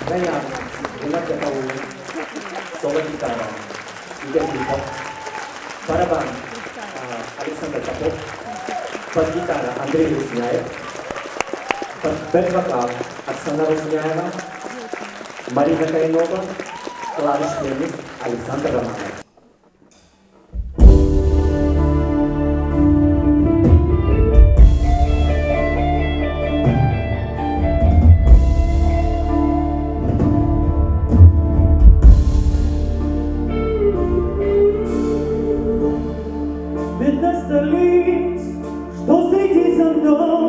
Ngayon, nagkataon, solo gitara, Igor Hipok, барабан Александр Попов, бас-гитара Андрей Русняев, бэк-вокал Оксана Русняева, Марина Кайнова, клавиш-пианист Александр Романов. Вместо лиц, что среди зонтов,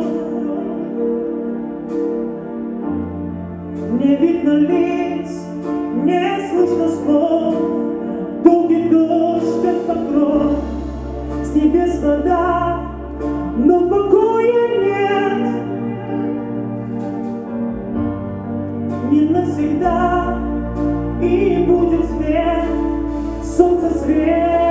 не видно лиц, не слышно слов. Долгий дождь, как покров, с небес вода, но покоя нет. Не навсегда, и будет свет, солнце свет.